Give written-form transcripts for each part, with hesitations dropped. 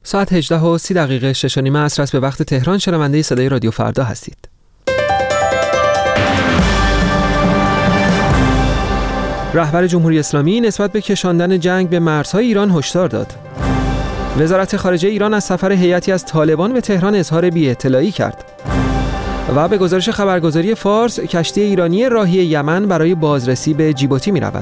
ساعت 18:30 6:30 عصر است به وقت تهران. شنونده صدای رادیو فردا هستید. رهبر جمهوری اسلامی نسبت به کشاندن جنگ به مرزهای ایران هشدار داد. وزارت خارجه ایران از سفر هیئتی از طالبان به تهران اظهار بی‌اطلاعی کرد. و به گزارش خبرگزاری فارس، کشتی ایرانی راهی یمن برای بازرسی به جیبوتی می‌رود.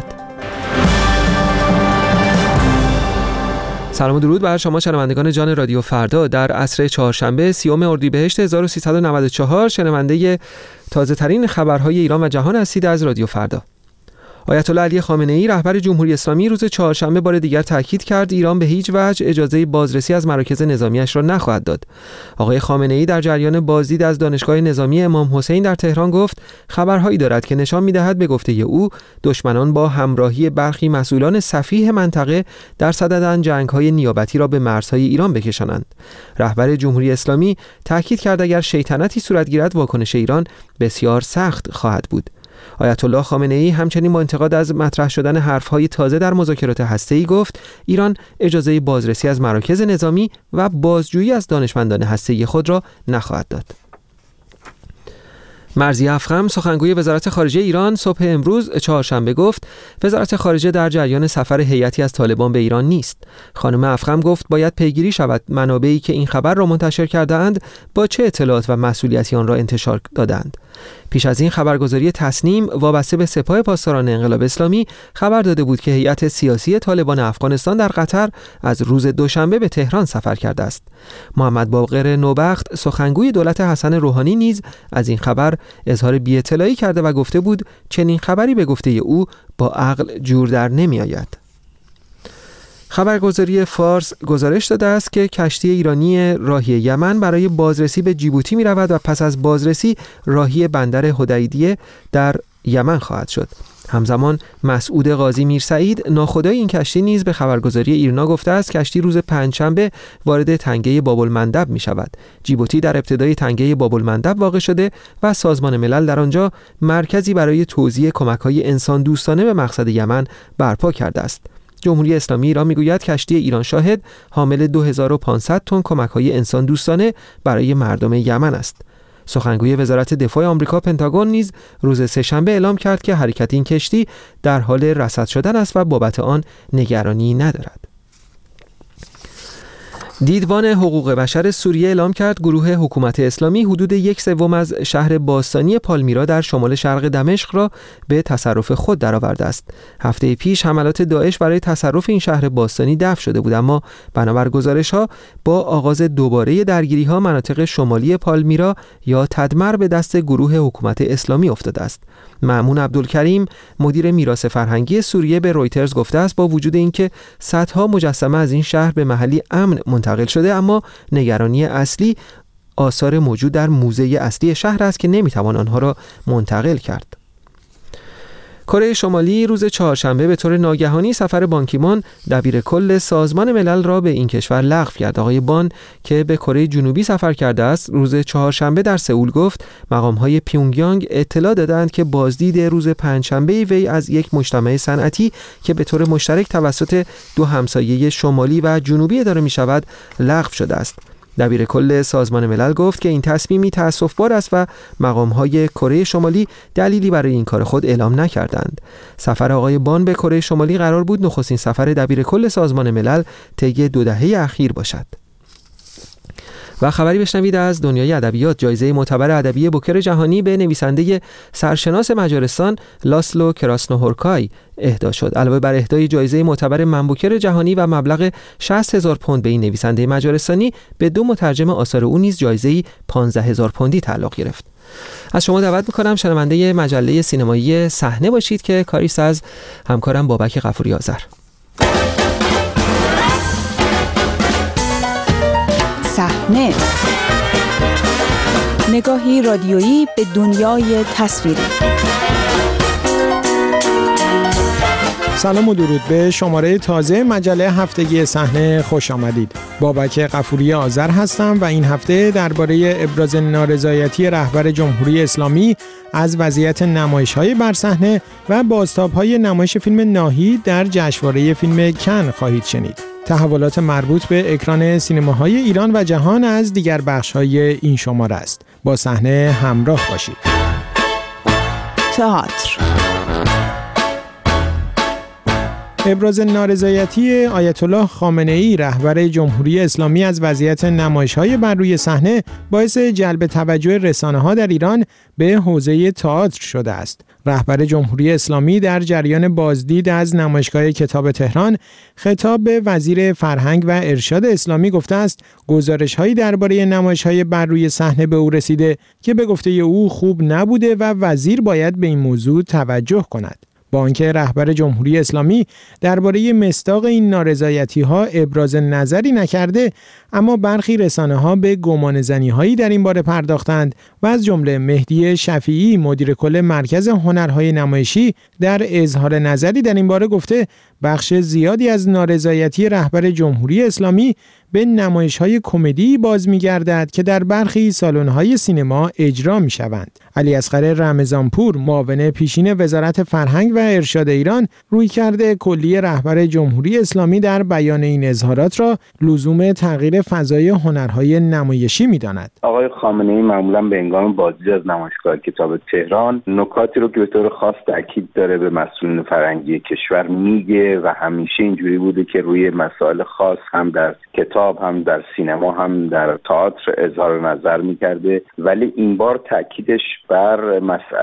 سلام و درود بر شما شنوندگان جان رادیو فردا. در عصر چهارشنبه 30 اردیبهشت 1394 شنونده تازه ترین خبرهای ایران و جهان هستید از رادیو فردا. آیت الله علی خامنه‌ای رهبر جمهوری اسلامی روز چهارشنبه بار دیگر تاکید کرد ایران به هیچ وجه اجازه بازرسی از مراکز نظامیش را نخواهد داد. آقای خامنه‌ای در جریان بازدید از دانشگاه نظامی امام حسین در تهران گفت خبرهایی دارد که نشان می‌دهد به گفته او دشمنان با همراهی برخی مسئولان سفیه منطقه در صددند جنگ‌های نیابتی را به مرزهای ایران بکشانند. رهبر جمهوری اسلامی تاکید کرد اگر شیطنتی صورت گیرد واکنش ایران بسیار سخت خواهد بود. آیت الله خامنه‌ای همچنین با انتقاد از مطرح شدن حرف‌های تازه در مذاکرات هسته‌ای گفت ایران اجازه بازرسی از مراکز نظامی و بازجویی از دانشمندان هسته‌ای خود را نخواهد داد. مرضیه افخم سخنگوی وزارت خارجه ایران صبح امروز چهارشنبه گفت وزارت خارجه در جریان سفر هیئتی از طالبان به ایران نیست. خانم افخم گفت باید پیگیری شود منابعی که این خبر را منتشر کرده‌اند با چه اطلاعات و مسئولیتی آن را انتشار دادند. پیش از این خبرگزاری تسنیم وابسته به سپاه پاسداران انقلاب اسلامی خبر داده بود که هیئت سیاسی طالبان افغانستان در قطر از روز دوشنبه به تهران سفر کرده است. محمد باقر نوبخت سخنگوی دولت حسن روحانی نیز از این خبر اظهار بی‌اطلاعی کرده و گفته بود چنین خبری به گفته او با عقل جور در نمی آید. خبرگزاری فارس گزارش داده است که کشتی ایرانی راهی یمن برای بازرسی به جیبوتی می رود و پس از بازرسی راهی بندر حدیدیه در یمن خواهد شد. همزمان مسعود قاضی میرسعید ناخدای این کشتی نیز به خبرگزاری ایرنا گفته است کشتی روز پنجشنبه وارد تنگه باب‌المندب می شود. جیبوتی در ابتدای تنگه باب‌المندب واقع شده و سازمان ملل در آنجا مرکزی برای توزیع کمک‌های انسان دوستانه به مقصد یمن برپا کرده است. جمهوری اسلامی ایران میگوید کشتی ایران شاهد حامل 2500 تن کمک‌های انسان دوستانه برای مردم یمن است. سخنگوی وزارت دفاع آمریکا پنتاگون نیز روز سه‌شنبه اعلام کرد که حرکت این کشتی در حال رصد شدن است و بابت آن نگرانی ندارد. دیدبان حقوق بشر سوریه اعلام کرد گروه حکومت اسلامی حدود 1/3 از شهر باستانی پالمیرا در شمال شرق دمشق را به تصرف خود درآورده است. هفته پیش حملات داعش برای تصرف این شهر باستانی دفع شده بود، اما بنابر گزارش‌ها با آغاز دوباره درگیری‌ها مناطق شمالی پالمیرا یا تدمر به دست گروه حکومت اسلامی افتاده است. مأمون عبدالکریم مدیر میراث فرهنگی سوریه به رویترز گفته است با وجود اینکه صدها مجسمه از این شهر به محلی امن منتقل شده، اما نگرانی اصلی آثار موجود در موزه اصلی شهر است که نمیتوان آنها را منتقل کرد. کره شمالی روز چهارشنبه به طور ناگهانی سفر بان کی مون دبیر کل سازمان ملل را به این کشور لغو کرد. آقای بان که به کره جنوبی سفر کرده است روز چهارشنبه در سئول گفت مقام‌های پیونگیانگ اطلاع دادند که بازدید روز پنجشنبه وی از یک مجتمع صنعتی که به طور مشترک توسط دو همسایه شمالی و جنوبی اداره می‌شود لغو شده است. دبیر کل سازمان ملل گفت که این تصمیمی تأسف‌بار است و مقام‌های کره شمالی دلیلی برای این کار خود اعلام نکردند. سفر آقای بان به کره شمالی قرار بود نخستین سفر دبیر کل سازمان ملل طی 2 دهه اخیر باشد. و خبری بشنوید از دنیای ادبیات. جایزه معتبر ادبی بوکر جهانی به نویسنده سرشناس مجارستان لاسلو کراسنوهورکای اهدا شد. علاوه بر اهدای جایزه معتبر منبوکر جهانی و مبلغ 60,000 پوند به این نویسنده مجارستانی، به 2 مترجم آثار او نیز جایزه 15,000 پوندی تعلق گرفت. از شما دعوت می‌کنم شنونده مجله سینمایی صحنه باشید که کاری است از همکارم بابک غفوری آذر. صحنه، نگاهی رادیویی به دنیای تصویری. سلام و درود به شماره تازه مجله هفتگی صحنه خوش آمدید. بابک غفوری آذر هستم و این هفته درباره ابراز نارضایتی رهبر جمهوری اسلامی از وضعیت نمایش‌های بر صحنه و بازتاب‌های نمایش فیلم ناهید در جشنواره فیلم کن خواهید شنید. تحولات مربوط به اکران سینماهای ایران و جهان از دیگر بخش‌های این شماره است. با صحنه همراه باشید. تئاتر. ابراز نارضایتی آیت الله خامنه‌ای رهبر جمهوری اسلامی از وضعیت نمایش‌های بر روی صحنه باعث جلب توجه رسانه‌ها در ایران به حوزه تئاتر شده است. رهبر جمهوری اسلامی در جریان بازدید از نمایشگاه کتاب تهران خطاب به وزیر فرهنگ و ارشاد اسلامی گفته است گزارش‌هایی درباره نمایش‌های بر روی صحنه به او رسیده که به گفته او خوب نبوده و وزیر باید به این موضوع توجه کند. با آنکه رهبر جمهوری اسلامی درباره مصداق این نارضایتی‌ها ابراز نظری نکرده، اما برخی رسانه‌ها به گمانه‌زنی‌هایی در این باره پرداختند و از جمله مهدی شفیعی مدیر کل مرکز هنرهای نمایشی در اظهار نظری در این باره گفته بخش زیادی از نارضایتی رهبر جمهوری اسلامی به نمایش‌های کمدی باز می‌گردد که در برخی سالن‌های سینما اجرا می‌شوند. علیاصغر رمضانپور معاون پیشین وزارت فرهنگ و ارشاد ایران رویکرد کلی رهبر جمهوری اسلامی در بیان این اظهارات را لزوم تغییر فضای هنرهای نمایشی می‌داند. آقای خامنه‌ای معمولاً به هنگام بازدید از نمایشگاه کتاب تهران نکاتی رو که به طور خاص تاکید داره به مسئولین فرهنگی کشور میگه و همیشه اینجوری بوده که روی مسائل خاص هم در کتاب هم در سینما هم در تئاتر اظهار نظر می‌کرده، ولی این بار تاکیدش بر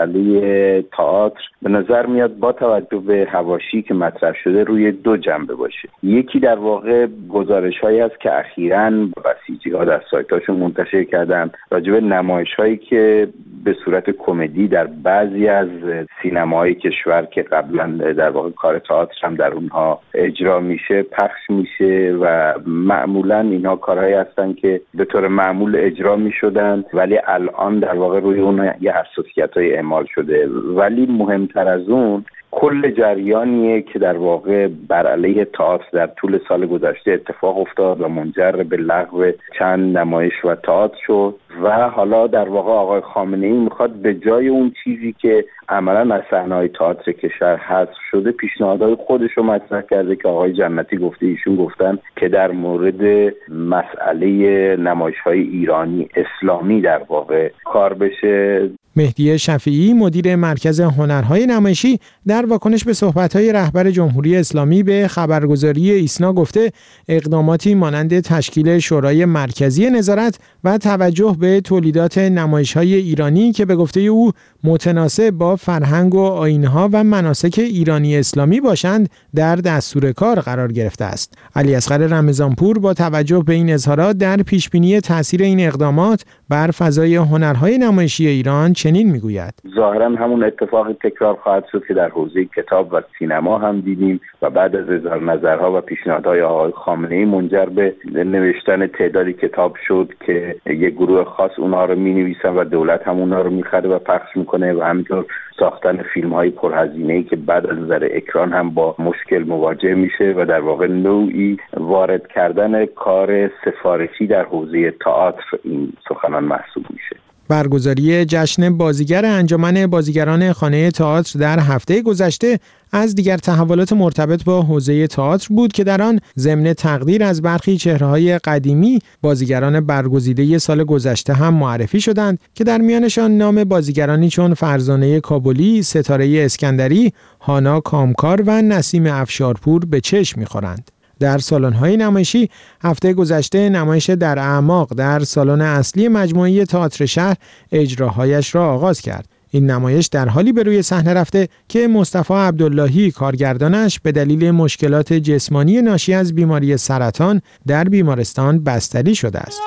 مسئله تئاتر به نظر میاد با توجه به حواشی که مطرح شده روی دو جنبه باشه. یکی در واقع گزارش‌هایی است که اخیراً بسیجی‌ها در سایت‌هاشون منتشر کردن راجع به نمایش‌هایی که به صورت کمدی در بعضی از سینماهای کشور که قبلا در واقع کار تئاتر هم در اونها اجرا میشه پخش میشه و معمولا اینها کارهایی هستن که به طور معمول اجرا میشدن ولی الان در واقع روی اون یه حساسیت‌های اعمال شده. ولی مهمتر از اون کل جریانیه که در واقع بر علیه تئاتر در طول سال گذشته اتفاق افتاد و منجر به لغو چند نمایش و تئاتر شد و حالا در واقع آقای خامنه‌ای میخواد به جای اون چیزی که عملاً از صحنه‌های تئاتر کشور حذف شده پیشنهادهای خودش رو مطرح کرده که آقای جنتی گفته ایشون گفتن که در مورد مسئله نمایش‌های ایرانی اسلامی در واقع کار بشه. مهدی شفیعی مدیر مرکز هنرهای نمایشی در واکنش به صحبت‌های رهبر جمهوری اسلامی به خبرگزاری ایسنا گفته اقداماتی مانند تشکیل شورای مرکزی نظارت و توجه به تولیدات نمایش‌های ایرانی که به گفته او متناسب با فرهنگ و آیین‌ها و مناسک ایرانی اسلامی باشند در دستور کار قرار گرفته است. علیاصغر رمضانپور با توجه به این اظهارات در پیشبینی تاثیر این اقدامات بر فضای هنرهای نمایشی ایران چنین میگوید: ظاهراً همون اتفاقی تکرار خواهد شد که در حوزه کتاب و سینما هم دیدیم و بعد از اظهار نظرها و پیشنهادهای آقای خامنه‌ای منجر به نوشتن تعدادی کتاب شد که یک گروه خاص اونها رو می‌نویسن و دولت هم اونها رو می‌خره و پخش می‌کنه و همینطور ساختن فیلم‌های پرهزینه‌ای که بعد از نظر اکران هم با مشکل مواجه میشه و در واقع نوعی وارد کردن کار سفارشی در حوزه تئاتر این سخنان محسوب میشه. برگزاری جشن بازیگر انجمن بازیگران خانه تئاتر در هفته گذشته از دیگر تحولات مرتبط با حوزه تئاتر بود که در آن ضمن تقدیر از برخی چهره‌های قدیمی بازیگران برگزیده سال گذشته هم معرفی شدند که در میانشان نام بازیگرانی چون فرزانه کابلی، ستاره اسکندری، هانا کامکار و نسیم افشارپور به چشم می‌خورند. در سالن‌های نمایشی هفته گذشته نمایش در اعماق در سالن اصلی مجموعه تئاتر شهر اجراهایش را آغاز کرد. این نمایش در حالی به روی صحنه رفته که مصطفی عبداللهی کارگردانش به دلیل مشکلات جسمانی ناشی از بیماری سرطان در بیمارستان بستری شده است.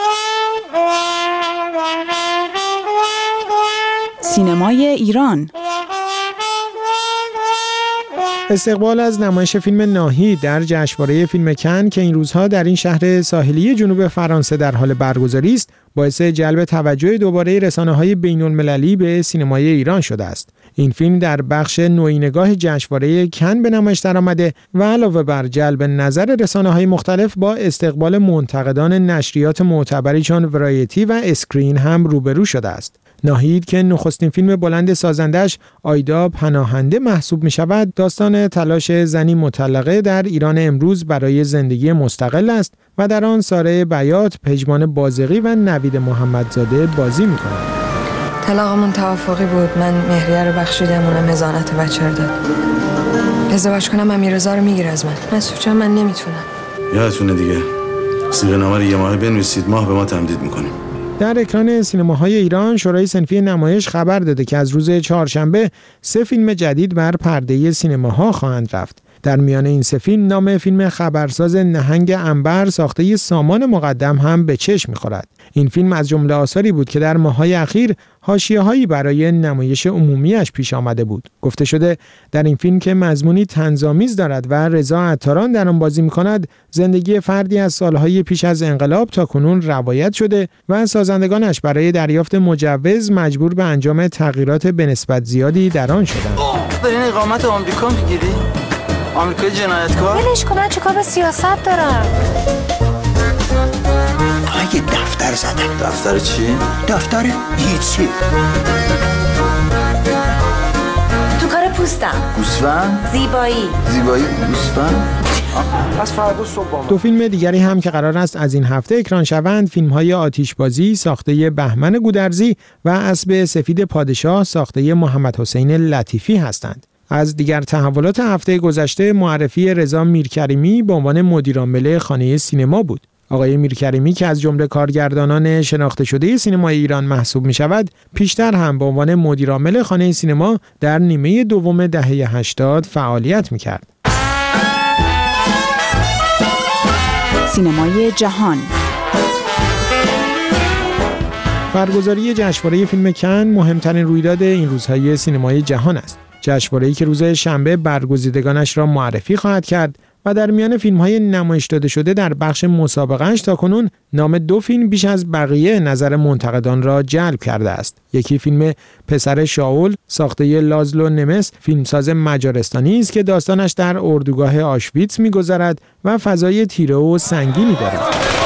سینمای ایران. استقبال از نمایش فیلم ناهید در جشنواره فیلم کن که این روزها در این شهر ساحلی جنوب فرانسه در حال برگزاری است، باعث جلب توجه دوباره رسانه‌های بین‌المللی به سینمای ایران شده است. این فیلم در بخش نوینگاه جشنواره کن به نمایش درآمده و علاوه بر جلب نظر رسانه‌های مختلف با استقبال منتقدان نشریات معتبری چون ورایتی و اسکرین هم روبرو شده است. ناهید که نخستین فیلم بلند سازندش آیدا پناهنده محسوب می شود، داستان تلاش زنی مطلقه در ایران امروز برای زندگی مستقل است و در آن ساره بیات، پژمان بازقی و نوید محمدزاده بازی می کنند. طلاقمون توافقی بود. من مهریه رو بخشیدم، اونم حضانت بچه رو داد. ازدواج کنم امیررضا رو میگیره از من سوچم من نمیتونم. یادتونه دیگه صیغه نامه رو یه ماه بنویسید، ماه به ما تمدید میکنیم. در اکران سینماهای ایران شورای صنفی نمایش خبر داده که از روز چهارشنبه 3 فیلم جدید بر پرده سینماها خواهند رفت. در میان این 3 فیلم نام فیلم خبرساز نهنگ عنبر ساخته سامان مقدم هم به چشم می‌خورد. این فیلم از جمله آثاری بود که در ماه‌های اخیر حاشیه‌هایی برای نمایش عمومیش پیش آمده بود. گفته شده در این فیلم که مضمونی طنزآمیز دارد و رضا عطاران در آن بازی می‌کند، زندگی فردی از سالهای پیش از انقلاب تا کنون روایت شده و سازندگانش برای دریافت مجوز مجبور به انجام تغییرات به نسبت زیادی در آن شدند. برین اقامت آمریکا می‌گیری؟ آمریکای جنایتکار؟ ولش کن، من چیکار به سیاست دارم؟ یه دفتر زدم. دفتر چی؟ دفتر هیچی. تو کار پوستم. گوسفند؟ زیبایی گوسفند؟ پس فردا صبح. 2 فیلم دیگری هم که قرار است از این هفته اکران شوند، فیلم‌های آتشبازی ساخته بهمن گودرزی و اسب سفید پادشاه ساخته محمد حسین لطیفی هستند. از دیگر تحولات هفته گذشته معرفی رضا میرکریمی به عنوان مدیرعامل خانه سینما بود. آقای میرکریمی که از جمله کارگردانان شناخته شده سینمای ایران محسوب می شود، پیشتر هم به عنوان مدیرعامل خانه سینما در نیمه دوم دهه 80 فعالیت می کرد. سینمای جهان. برگزاری جشنواره فیلم کن مهمترین رویداد این روزهای سینمای جهان است. جشنواره‌ای که روز شنبه برگزیدگانش را معرفی خواهد کرد و در میان فیلم‌های نمایش داده شده در بخش مسابقه‌اش تاکنون نام 2 فیلم بیش از بقیه نظر منتقدان را جلب کرده است. یکی فیلم پسر شاول ساخته لازلو نمس، فیلمساز مجارستانی است که داستانش در اردوگاه آشویتس می‌گذرد و فضای تیره و سنگینی دارد.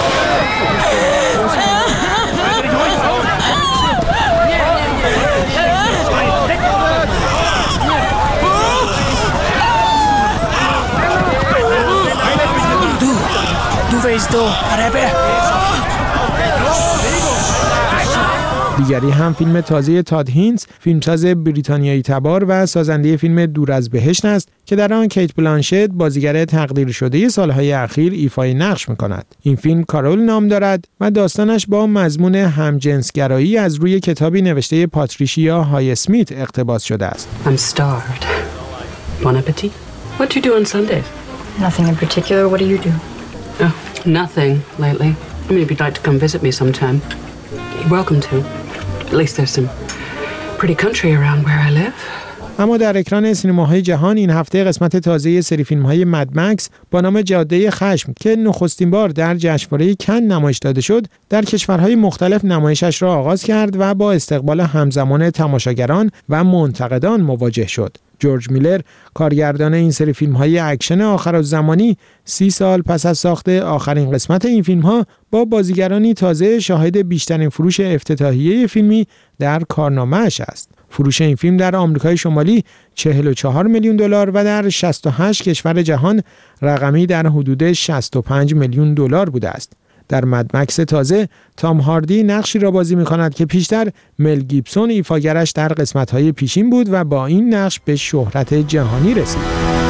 دیگری هم فیلم تازه تاد هینز، فیلمساز بریتانیایی تبار و سازنده فیلم دور از بهشت است که در آن کیت بلانشت بازیگر تقدیر شده سالهای اخیر ایفای نقش می‌کند. این فیلم کارول نام دارد و داستانش با مضمون همجنسگرایی از روی کتابی نوشته پاتریشیا های اسمیت اقتباس شده است. I'm starved. Bon appetit. What do you do on Sundays? Nothing in particular. What do you do? Oh, nothing lately. Maybe you'd like to come visit me sometime. You're welcome to. At least there's some pretty country around where I live. اما در اکران سینماهای جهان این هفته قسمت تازه سری فیلم‌های مدمکس با نام جاده خشم که نخستین بار در جشنواره کن نمایش داده شد، در کشورهای مختلف نمایشش را آغاز کرد و با استقبال همزمان تماشاگران و منتقدان مواجه شد. جورج میلر، کارگردان این سری فیلم‌های اکشن آخرالزمانی، 30 سال پس از ساخت آخرین قسمت این فیلم‌ها با بازیگرانی تازه شاهد بیشترین فروش افتتاحیه فیلمی در کارنامه‌اش است. فروش این فیلم در آمریکای شمالی 44 میلیون دلار و در 68 کشور جهان رقمی در حدود 65 میلیون دلار بوده است. در مدمکس تازه تام هاردی نقشی را بازی می‌کند که پیشتر مل گیبسون ایفاگرش در قسمت‌های پیشین بود و با این نقش به شهرت جهانی رسید.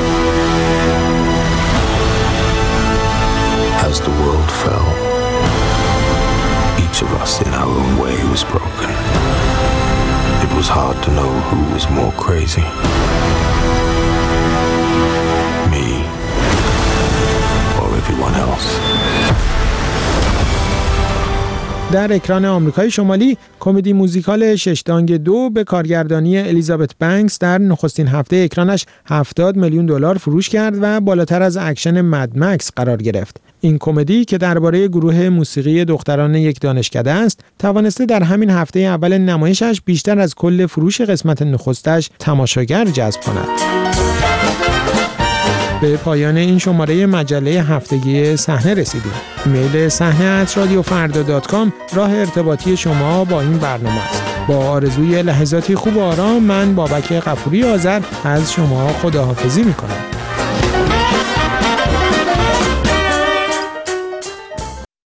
As the world fell, each of us in our own way was broken. It was hard to know who was more crazy. Me or everyone else. در اکران آمریکای شمالی کمدی موزیکال ششدانگ 2 به کارگردانی الیزابت بنکس در نخستین هفته اکرانش 70 میلیون دلار فروش کرد و بالاتر از اکشن مدمکس قرار گرفت. این کمدی که درباره گروه موسیقی دختران یک دانشکده است، توانسته در همین هفته اول نمایشش بیشتر از کل فروش قسمت نخستش تماشاگر جذب کند. به پایان این شماره مجله هفتگی صحنه رسیدیم. ایمیل صحنه@radiofarda.com راه ارتباطی شما با این برنامه است. با آرزوی لحظاتی خوب و آرام، من بابک غفوری آذر از شما خداحافظی میکنم.